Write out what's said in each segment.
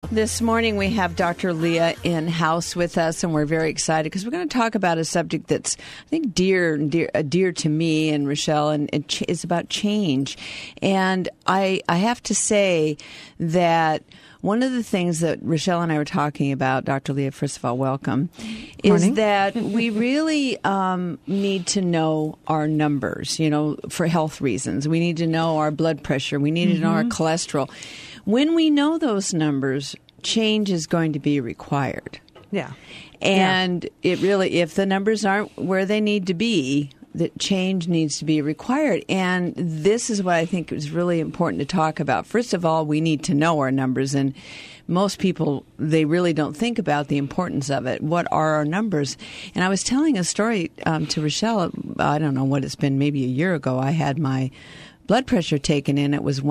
This morning we have Dr. Leah in-house with us, and we're very excited because we're going to talk about a subject that's, I think, dear to me and Rochelle, and it is about change. And I have to say that one of the things that Rochelle and I were talking about, Dr. Leah, first of all, welcome, is that we really need to know our numbers, for health reasons. We need to know our blood pressure. We need to know our cholesterol. When we know those numbers, change is going to be required. Yeah. And it really, if the numbers aren't where they need to be, that change needs to be required. And this is what I think is really important to talk about. First of all, we need to know our numbers. And most people, they really don't think about the importance of it. What are our numbers? And I was telling a story to Rochelle, I don't know what it's been, maybe a year ago. I had my blood pressure taken in. It was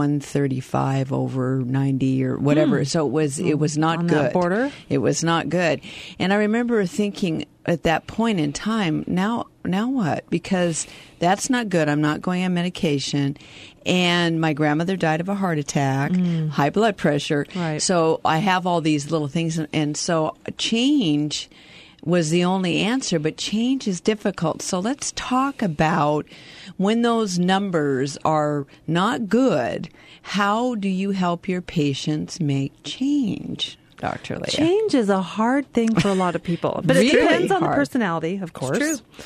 135 over 90 or whatever. So it was not on good. That border? It was not good. And I remember thinking at that point in time, now what? Because that's not good. I'm not going on medication. And my grandmother died of a heart attack, high blood pressure. Right. So I have all these little things. And so change was the only answer, but change is difficult. So let's talk about when those numbers are not good, how do you help your patients make change, Dr. Leah? Change is a hard thing for a lot of people, but Really it depends on the hard. personality, of course. It's true.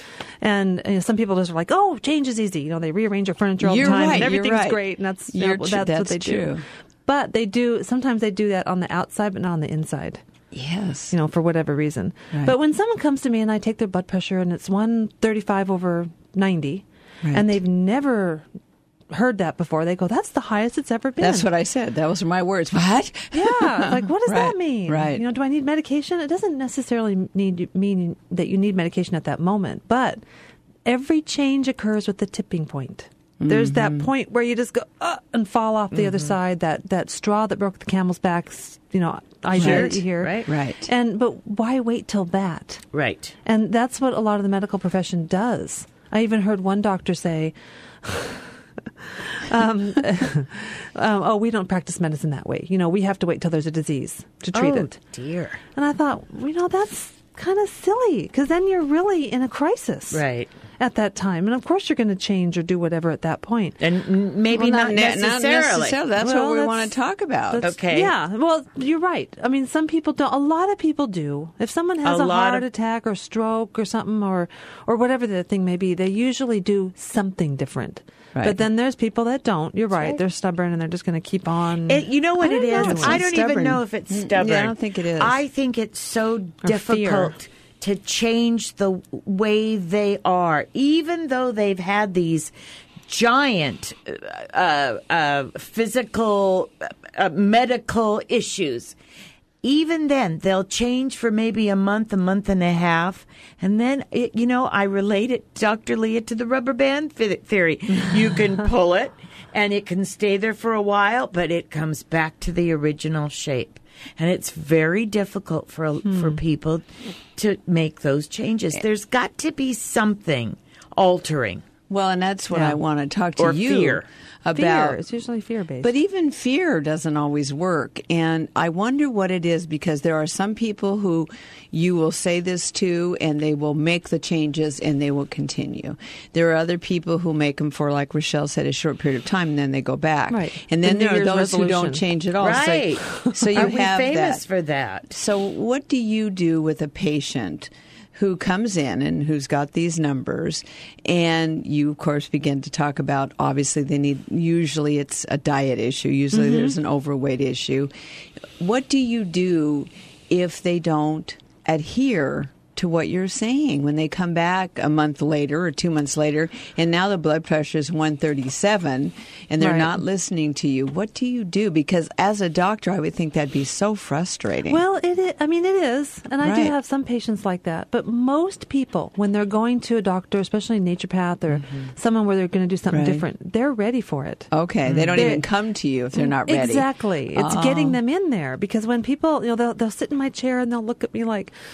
And some people just are like, "Oh, change is easy." They rearrange their furniture all the You're time, right, and you're everything's right. great, and that's That's what they true. do. But they do. Sometimes they do that on the outside, but not on the inside. Yes. For whatever reason. Right. But when someone comes to me and I take their blood pressure and it's 135 over 90, Right. and they've never heard that before, they go, "That's the highest it's ever been." That's what I said. Those are my words. What? Yeah. Like, what does Right, that mean? right. Do I need medication? It doesn't necessarily mean that you need medication at that moment, but every change occurs with the tipping point. There's that point where you just go and fall off the other side. That straw that broke the camel's back. I hear it. You hear Right. But why wait till that? Right. And that's what a lot of the medical profession does. I even heard one doctor say, "Oh, we don't practice medicine that way. We have to wait till there's a disease to treat it." Dear. And I thought, that's kind of silly, because then you're really in a crisis. Right. At that time. And of course you're going to change or do whatever at that point. And maybe not necessarily. That's what we want to talk about. Okay. Yeah. Well, you're right. I mean, some people don't. A lot of people do. If someone has a heart attack or stroke or something or whatever the thing may be, they usually do something different. Right. But then there's people that don't. You're right. They're stubborn and they're just going to keep on. You know what it is? It's I not don't stubborn. even know if it's stubborn. Yeah, I don't think it is. I think it's so difficult fear. to change the way they are, even though they've had these giant physical, medical issues. Even then, they'll change for maybe a month and a half. And then, I relate it, Dr. Leah, to the rubber band theory. You can pull it, and it can stay there for a while, but it comes back to the original shape. And it's very difficult for people to make those changes. There's got to be something altering. Well, and that's what I want to talk to Or you fear. about. Fear. It's usually fear-based. But even fear doesn't always work. And I wonder what it is, because there are some people who you will say this to and they will make the changes and they will continue. There are other people who make them for, like Rochelle said, a short period of time and then they go back. Right. And then The there New are Year's those who don't resolution. change at all. Right. So you Aren't have we famous that. for that? So what do you do with a patient who comes in and who's got these numbers, and you, of course, begin to talk about, obviously, usually it's a diet issue. Usually there's an overweight issue. What do you do if they don't adhere to what you're saying when they come back a month later or 2 months later, and now the blood pressure is 137 and they're Right. not listening to you? What do you do? Because as a doctor, I would think that'd be so frustrating. Well, it is. I mean, it is. And I do Right. have some patients like that. But most people, when they're going to a doctor, especially a naturopath or someone where they're going to do something Right. different, they're ready for it. Okay, they don't They're- even come to you if they're not ready. Exactly. It's getting them in there. Because when people, they'll sit in my chair and they'll look at me like,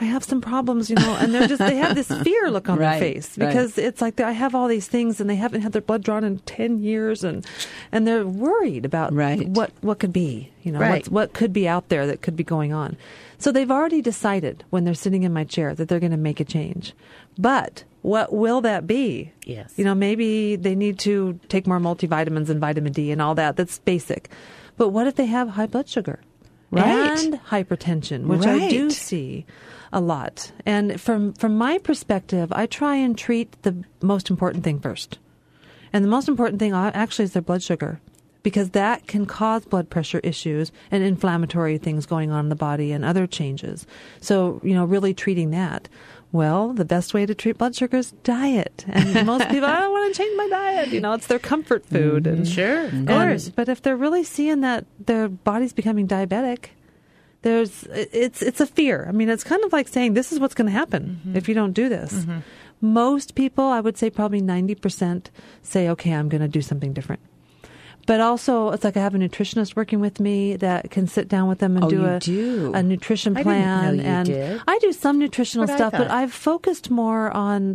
I have some problems, and they have this fear look on their face because it's like I have all these things and they haven't had their blood drawn in 10 years and they're worried about what could be, what could be out there that could be going on. So they've already decided when they're sitting in my chair that they're going to make a change. But what will that be? Yes. Maybe they need to take more multivitamins and vitamin D and all that. That's basic. But what if they have high blood sugar? And hypertension, which I do see a lot. And from my perspective, I try and treat the most important thing first. And the most important thing actually is their blood sugar, because that can cause blood pressure issues and inflammatory things going on in the body and other changes. So, really treating that. Well, the best way to treat blood sugar is diet. And most people, I don't want to change my diet. It's their comfort food. And, sure, of course. But if they're really seeing that their body's becoming diabetic, it's a fear. I mean, it's kind of like saying this is what's going to happen if you don't do this. Most people, I would say probably 90% say, okay, I'm going to do something different. But also, it's like I have a nutritionist working with me that can sit down with them and do a nutrition plan. I didn't know you did. I do some nutritional stuff, but I've focused more on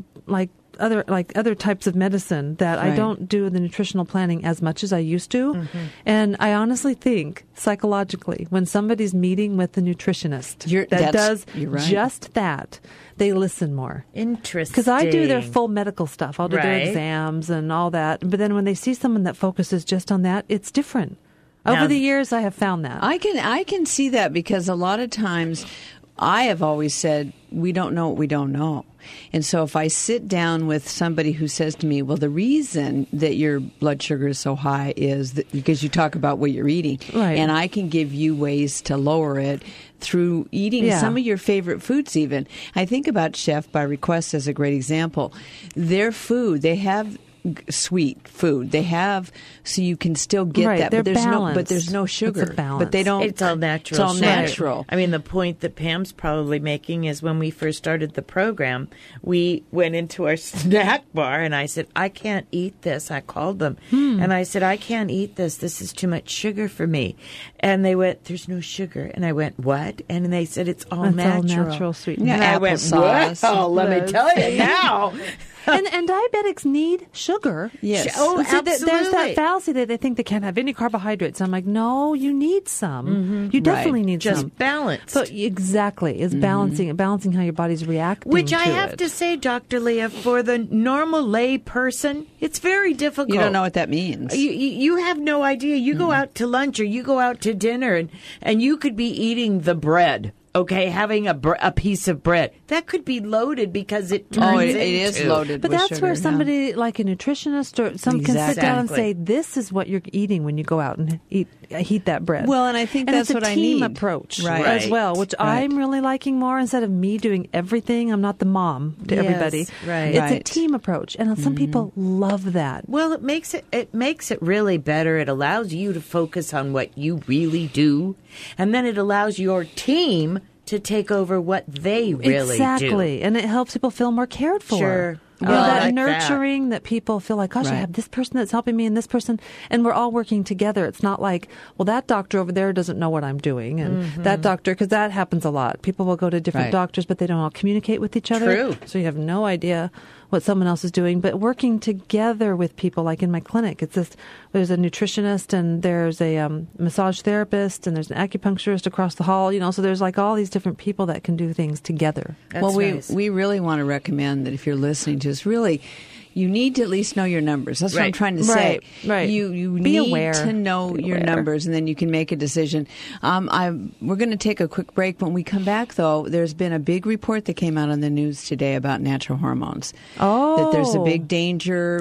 other types of medicine that I don't do the nutritional planning as much as I used to. And I honestly think psychologically, when somebody's meeting with the nutritionist that does just that, they listen more. Interesting. Because I do their full medical stuff. I'll do their exams and all that. But then when they see someone that focuses just on that, it's different. Over the years, I have found that. I can see that because a lot of times I have always said, we don't know what we don't know. And so if I sit down with somebody who says to me, well, the reason that your blood sugar is so high is that because you talk about what you're eating. Right. And I can give you ways to lower it through eating some of your favorite foods even. I think about Chef by Request as a great example. Their food, they have sweet food. They have, so you can still get that, but there's no sugar. It's a balance. But they don't. It's all natural. It's all natural. I mean, the point that Pam's probably making is when we first started the program, we went into our snack bar and I said, I can't eat this. I called them and I said, I can't eat this. This is too much sugar for me. And they went, there's no sugar. And I went, what? And they said, it's all natural. All natural sweetener. Yeah, and I went, well, let me tell you now. And diabetics need sugar. Yes. Oh, so absolutely. There's that fallacy that they think they can't have any carbohydrates. I'm like, no, you need some. You definitely need Just some. balance. So exactly, it's balancing how your body's reacting. Which I to have it. to say, Dr. Leah, for the normal lay person, it's very difficult. You don't know what that means. You have no idea. You go out to lunch or you go out to dinner and you could be eating the bread. Okay, having a piece of bread that could be loaded because it turns it is loaded. But with that's sugar, where somebody like a nutritionist or some can sit down and say, "This is what you're eating when you go out and heat that bread." Well, and I think that's what I need. It's a team approach Right. as well, which I'm really liking more. Instead of me doing everything, I'm not the mom to everybody. Right. It's a team approach, and some people love that. Well, it makes it really better. It allows you to focus on what you really do, and then it allows your team to take over what they really do. Exactly. And it helps people feel more cared for. Sure. That like nurturing that people feel like, gosh, I have this person that's helping me and this person, and we're all working together. It's not like, well, that doctor over there doesn't know what I'm doing, and that doctor, because that happens a lot. People will go to different doctors, but they don't all communicate with each other. True. So you have no idea what someone else is doing. But working together with people, like in my clinic, it's just, there's a nutritionist and there's a massage therapist and there's an acupuncturist across the hall, so there's like all these different people that can do things together. That's nice. we really want to recommend that if you're listening to us, really, you need to at least know your numbers. That's what I'm trying to say. Right. You Be need aware. to know your numbers, and then you can make a decision. We're going to take a quick break. When we come back, though, there's been a big report that came out on the news today about natural hormones. Oh. That there's a big danger,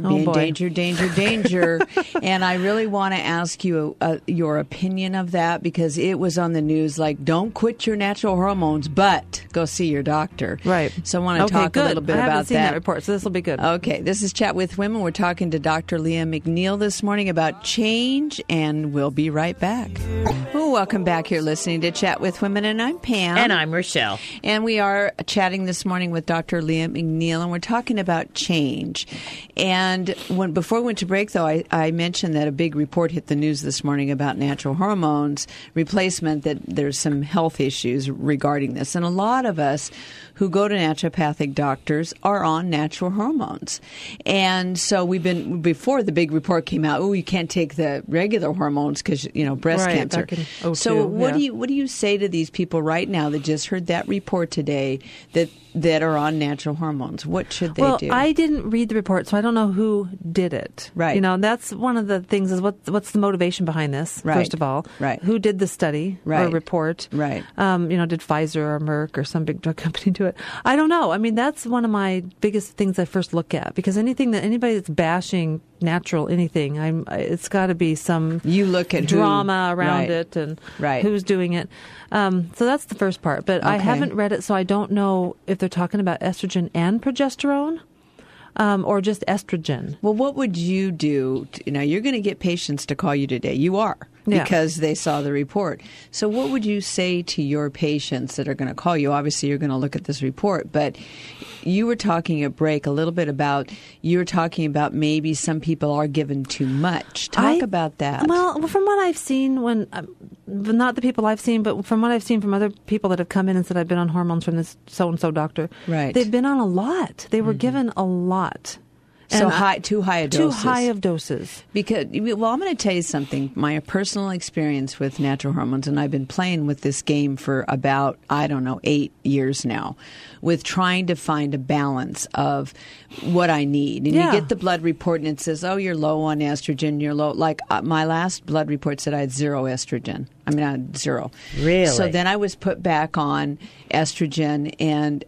danger. And I really want to ask you your opinion of that, because it was on the news like, don't quit your natural hormones, but go see your doctor. Right. So I want to talk a little bit I about haven't seen that. that report, so this will be good. Okay, this is Chat with Women. We're talking to Dr. Leah McNeil this morning about change, and we'll be right back. Well, welcome back. You're listening to Chat with Women, and I'm Pam. And I'm Rochelle. And we are chatting this morning with Dr. Leah McNeil, and we're talking about change. And before we went to break, though, I mentioned that a big report hit the news this morning about natural hormones replacement, that there's some health issues regarding this. And a lot of us who go to naturopathic doctors are on natural hormones. And so before the big report came out, you can't take the regular hormones because, breast cancer. So what do you say to these people right now that just heard that report today that are on natural hormones? What should they do? Well, I didn't read the report, so I don't know who did it. Right. That's one of the things is what's the motivation behind this, right. First of all. Right. Who did the study or report? Right. Did Pfizer or Merck or some big drug company do it? I don't know. I mean, that's one of my biggest things I first look at, because anybody that's bashing natural anything, it's got to be some you look at drama around it and who's doing it. So that's the first part. But I haven't read it, so I don't know if they're talking about estrogen and progesterone. Or just estrogen. Well, what would you do? You're going to get patients to call you today. You are, because they saw the report. So what would you say to your patients that are going to call you? Obviously, you're going to look at this report, but you were talking at break a little bit about, maybe some people are given too much. Talk about that. Well, from what I've seen, not the people I've seen, but from what I've seen from other people that have come in and said, I've been on hormones from this so-and-so doctor. Right. They've been on a lot. They were given a lot. So too high of doses. Too high of doses. Because, I'm going to tell you something. My personal experience with natural hormones, and I've been playing with this game for about, 8 years now, with trying to find a balance of what I need. And you get the blood report and it says, you're low on estrogen, you're low. Like my last blood report said I had zero estrogen. I had zero. Really? So then I was put back on estrogen, and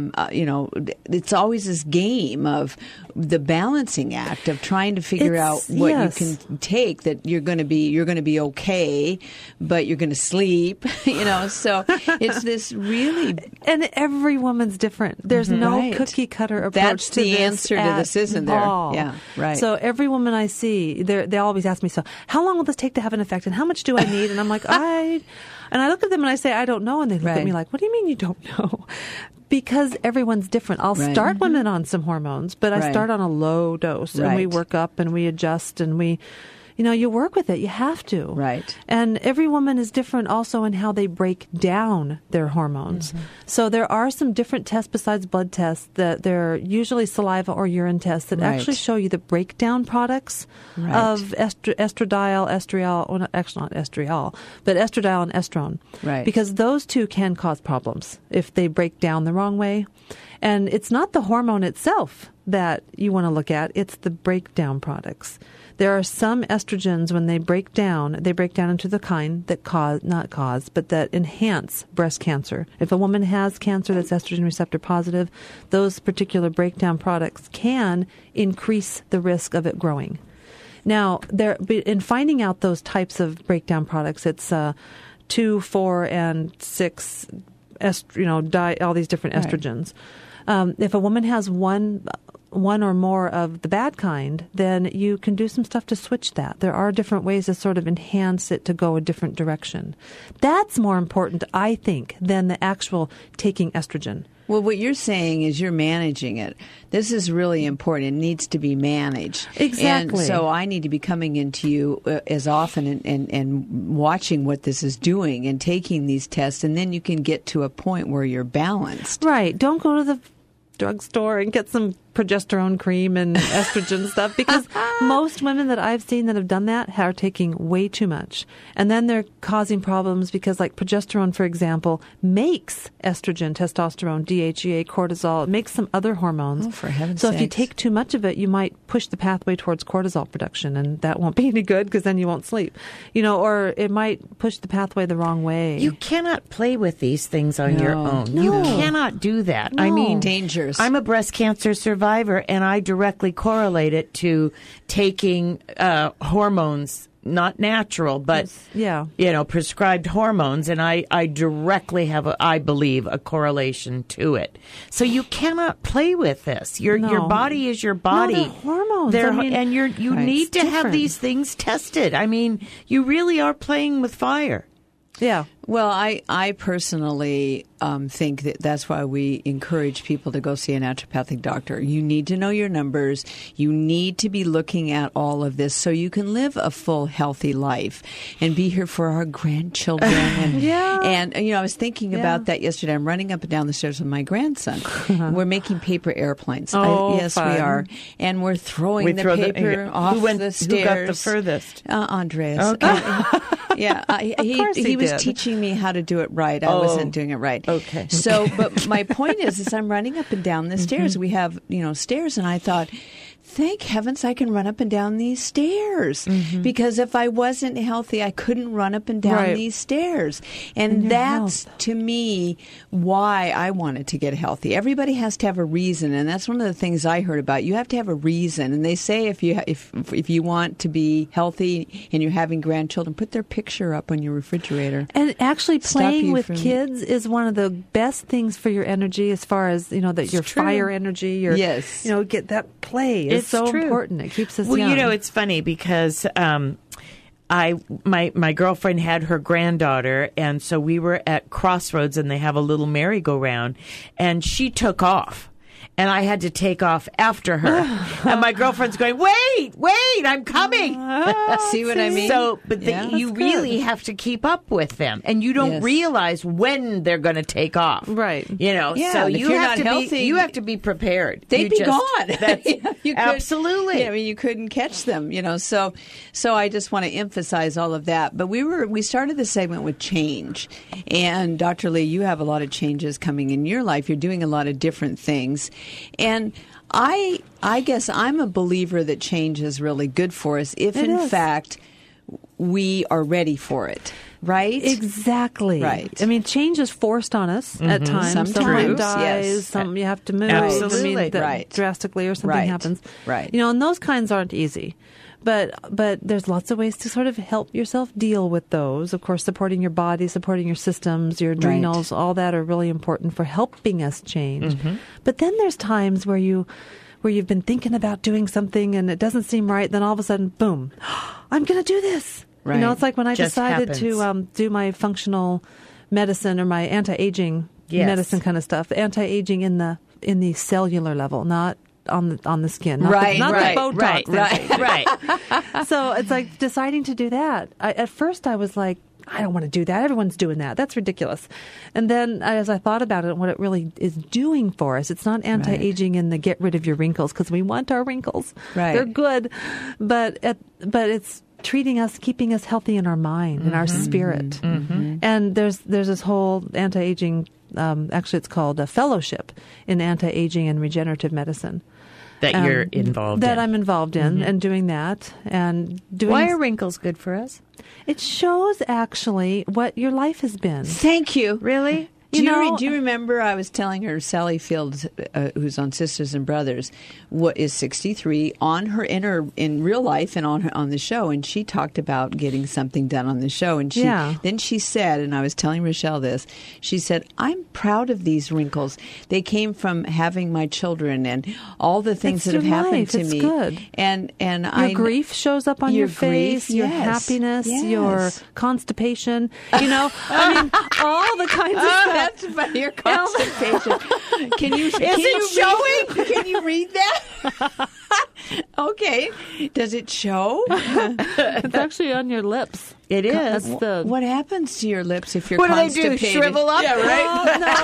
it's always this game of the balancing act of trying to figure out what you can take, that you're going to be okay, but you're going to sleep, so it's this really. And every woman's different. There's no cookie cutter approach That's to this. That's the answer to this, isn't there? All. Yeah, right. So every woman I see, they always ask me, so how long will this take to have an effect, and how much do I need? And I'm like, and I look at them and I say, I don't know. And they look at me like, what do you mean you don't know? Because everyone's different. I'll start women on some hormones, but I start on a low dose, and we work up and we adjust, and we, you work with it. You have to. Right. And every woman is different also in how they break down their hormones. Mm-hmm. So there are some different tests besides blood tests that they're usually saliva or urine tests that actually show you the breakdown products of estradiol, estriol, well, actually not estriol, but estradiol and estrone. Right. Because those two can cause problems if they break down the wrong way. And it's not the hormone itself that you want to look at, it's the breakdown products. There are some estrogens, when they break down into the kind that that enhance breast cancer. If a woman has cancer that's estrogen receptor positive, those particular breakdown products can increase the risk of it growing. Now, in finding out those types of breakdown products, it's 2, 4, and 6, all these different estrogens. If a woman has one or more of the bad kind, then you can do some stuff to switch that. There are different ways to sort of enhance it to go a different direction. That's more important, I think, than the actual taking estrogen. Well, what you're saying is you're managing it. This is really important. It needs to be managed. Exactly. And so I need to be coming into you as often and watching what this is doing and taking these tests, and then you can get to a point where you're balanced. Right. Don't go to the drugstore and get some progesterone cream and estrogen stuff, because most women that I've seen that have done that are taking way too much. And then they're causing problems because, like, progesterone, for example, makes estrogen, testosterone, DHEA, cortisol. It makes some other hormones. Oh, for heaven's So sakes. if you take too much of it, you might push the pathway towards cortisol production, and that won't be any good because then you won't sleep. Or it might push the pathway the wrong way. You cannot play with these things on your own. No. You cannot do that. No. I mean, Dangerous. I'm a breast cancer survivor, and I directly correlate it to taking hormones not natural, but Yeah. Prescribed hormones, and I directly have I believe a correlation to it. So you cannot play with this. Your body is your body. No, they're hormones. And you need to have different. these things tested. I mean, you really are playing with fire. Yeah. Well, I personally think that that's why we encourage people to go see a naturopathic doctor. You need to know your numbers. You need to be looking at all of this so you can live a full, healthy life and be here for our grandchildren. And, and I was thinking about that yesterday. I'm running up and down the stairs with my grandson. We're making paper airplanes. Yes, fun. we are. And we're throwing the paper off the stairs. Who got the furthest? Andreas. Okay. He was teaching me how to do it right. I wasn't doing it right. Okay. So, but my point is I'm running up and down the stairs. We have, stairs, and I thought, thank heavens I can run up and down these stairs. Because if I wasn't healthy, I couldn't run up and down these stairs. And that's, to me, why I wanted to get healthy. Everybody has to have a reason, and that's one of the things I heard about. You have to have a reason. And they say if you want to be healthy and you're having grandchildren, put their picture up on your refrigerator. And actually playing with kids is one of the best things for your energy as far as, that your fire energy, your, get that play. It's so true. important. It keeps us young. Well, it's funny because my girlfriend had her granddaughter, and so we were at Crossroads, and they have a little merry-go-round, and she took off. And I had to take off after her. And my girlfriend's going, wait, I'm coming. See what I mean? So, but you really have to keep up with them. And you don't realize when they're going to take off. Right. So you have to be prepared. They'd be gone. Absolutely. You couldn't catch them, So I just want to emphasize all of that. But we started the segment with change. And Dr. Lee, you have a lot of changes coming in your life. You're doing a lot of different things. And I guess I'm a believer that change is really good for us if, in fact, we are ready for it. Right? Exactly. Right. I mean, change is forced on us at times. Sometimes, Someone dies, yes. You have to move. Absolutely. Drastically or something happens. Right. And those kinds aren't easy. But there's lots of ways to sort of help yourself deal with those. Of course, supporting your body, supporting your systems, your adrenals, all that are really important for helping us change. But then there's times where you've been thinking about doing something and it doesn't seem right. Then all of a sudden, boom, I'm going to do this. Right. It's like when I Just decided happens. to do my functional medicine or my anti-aging medicine kind of stuff. Anti-aging in the cellular level, not on the skin, not the Botox. Right. So it's like deciding to do that. At first I was like, I don't want to do that. Everyone's doing that. That's ridiculous. And then as I thought about it and what it really is doing for us, it's not anti-aging in the get rid of your wrinkles, because we want our wrinkles. Right. They're good. But it's treating us, keeping us healthy in our mind and our spirit. And there's this whole anti-aging, actually it's called a fellowship in anti-aging and regenerative medicine. That you're involved in. That I'm involved in and doing that. And doing. Why are wrinkles good for us? It shows actually what your life has been. Thank you. Really? Do you remember I was telling her Sally Fields, who's on Sisters and Brothers, is 63 in real life and on the show, and she talked about getting something done on the show, and then she said, and I was telling Rochelle this, she said, I'm proud of these wrinkles. They came from having my children and all the things that have happened to me. Good. And your grief shows up on your face, your happiness, your constipation. I mean, all the kinds of stuff. That's about your constipation. Can you read that? Okay. Does it show? It's actually on your lips. It is. What happens to your lips if you're what constipated? What do they do? Shrivel up? Yeah, right? No.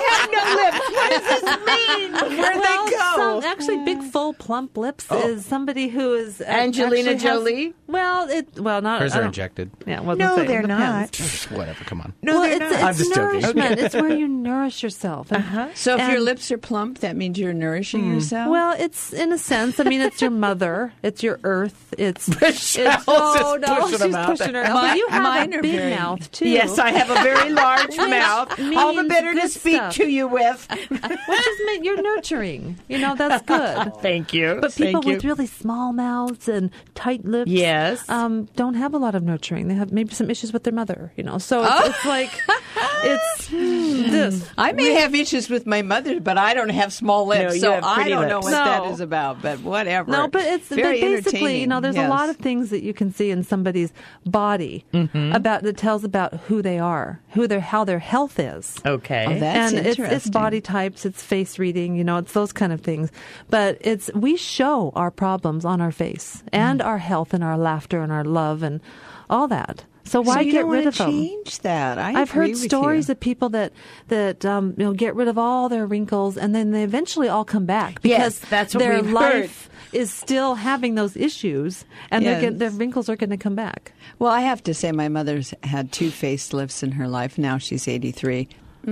I have no lips. What does this mean? Where'd they go? Actually, big, full, plump lips is somebody who is Angelina Jolie. Not hers are injected. Yeah, no, they're not. Whatever. Come on. No, they're not. I'm just joking. Nourishment. It's where you nourish yourself. So if your lips are plump, that means you're nourishing yourself. Well, it's in a sense. I mean, It's your mother. It's your earth. It's Michelle's oh just no, pushing she's them out pushing there. her. But you have Mine a are big very- mouth too. Yes, I have a very large mouth. All the means better to good speak stuff. to you with. Which is you're nurturing. That's good. Thank you. But people Thank you. with really small mouths and tight lips, Yes. don't have a lot of nurturing. They have maybe some issues with their mother. So it's like it's this. I may have issues with my mother, but I don't have small lips, No, you so have I pretty don't know lips. what that No. is about. But whatever. No, but it's very basically, entertaining. there's a lot of things that you can see in somebody's body about that tells about who they are, how their health is. Okay. Oh, that's and it's interesting. body types, it's face reading, it's those kind of things. But we show our problems on our face and our health and our laughter and our love and all that. So why so you get don't rid want of to them? change that. I've agree heard with stories you. of people that get rid of all their wrinkles and then they eventually all come back because Yes, that's what their we've life is still having those issues and Yes. their wrinkles are going to come back. Well, I have to say, my mother's had 2 facelifts in her life. Now she's 83.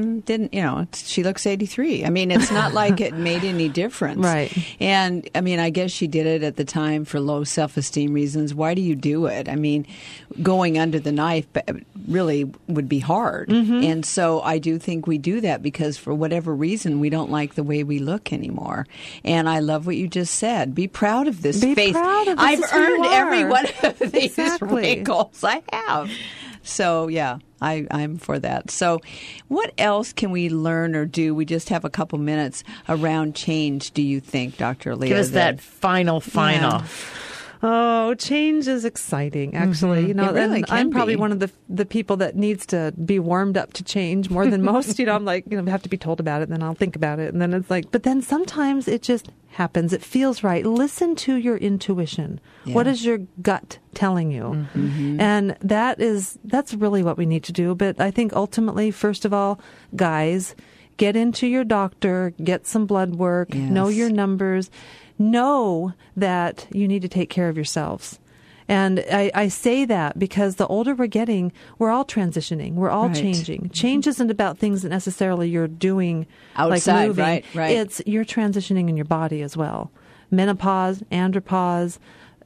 She looks 83. I mean, it's not like it made any difference. Right. And, I mean, I guess she did it at the time for low self-esteem reasons. Why do you do it? I mean, going under the knife really would be hard. And so I do think we do that because for whatever reason, we don't like the way we look anymore. And I love what you just said. Be proud of this Be face. proud of this. I've This is who you earned every are. one of these Exactly. wrinkles. I have. So, yeah, I'm for that. So what else can we learn or do? We just have a couple minutes around change, do you think, Dr. Leah? Give us that final. Yeah. Oh, change is exciting, actually. It really and can I'm probably be. one of the people that needs to be warmed up to change more than most. I'm like, have to be told about it, and then I'll think about it, and then it's like, but then sometimes it just happens. It feels right. Listen to your intuition. Yeah. What is your gut telling you? And that's really what we need to do. But I think ultimately, first of all, guys, get into your doctor, get some blood work, know Yes. your numbers. Know that you need to take care of yourselves. And I say that because the older we're getting, we're all transitioning. We're all Right. changing. Change isn't about things that necessarily you're doing Outside, like moving. right. It's you're transitioning in your body as well. Menopause, andropause,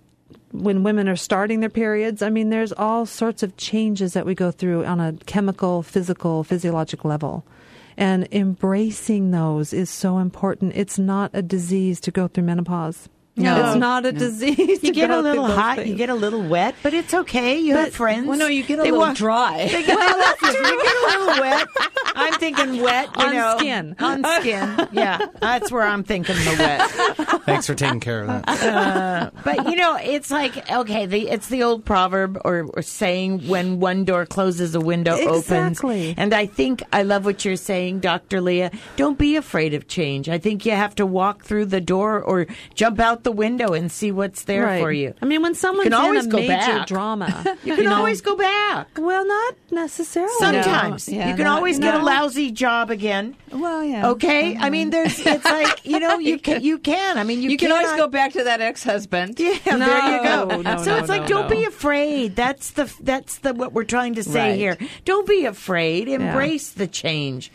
when women are starting their periods, there's all sorts of changes that we go through on a chemical, physical, physiological level. And embracing those is so important. It's not a disease to go through menopause. No. It's not a disease. You to get go a little through those hot, you things. get a little wet, but it's okay. You have friends. Well, no, you get a They little walk- dry. They get, well, that's true. You get a little wet. I'm thinking wet, On skin. On skin. Yeah, that's where I'm thinking the wet. Thanks for taking care of that. But, it's like, okay, it's the old proverb or saying when one door closes, a window Exactly. opens. And I think I love what you're saying, Dr. Leah. Don't be afraid of change. I think you have to walk through the door or jump out the window and see what's there Right. for you. When someone's can always in a go major back. drama, You can always go back. Well, not necessarily. Sometimes. No. Yeah, you can no, always get a no. lousy job again. Well, yeah. Okay? it's like, you can. You You can always cannot- go back to that ex-husband. Yeah, there you go. No, So it's like, don't no. be afraid. That's the what we're trying to say Right. here. Don't be afraid. Embrace the change.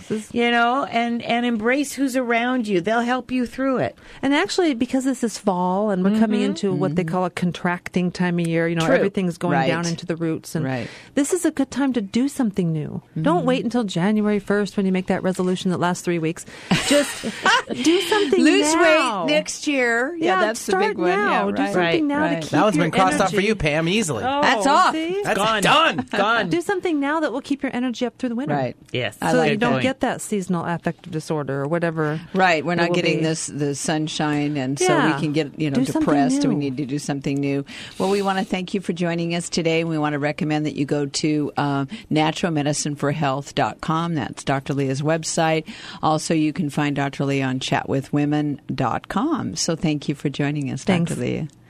And embrace who's around you. They'll help you through it. And actually, because this is fall and we're coming into what they call a contracting time of year, True. everything's going Right. down into the roots. And Right. this is a good time to do something new. Don't wait until January 1st when you make that resolution that lasts 3 weeks. Just do something Lose now. weight next year. Yeah, that's the start big one. now. Yeah, Do right. something now Right. to keep That one's your been crossed off for energy- you, Pam, easily. Oh, That's off. see? That's Gone. done. Gone. Do something now that will keep your energy up through the winter. Right. Yes. I So like you don't that. get that seasonal affective disorder or whatever. Right, we're it not will getting be. the sunshine, and so Yeah. we can get Do something depressed, and we new. need to do something new. Well, we want to thank you for joining us today. We want to recommend that you go to naturalmedicineforhealth.com. That's Dr. Leah's website. Also, you can find Dr. Leah on chatwithwomen.com. So thank you for joining us, Thanks. Dr. Leah.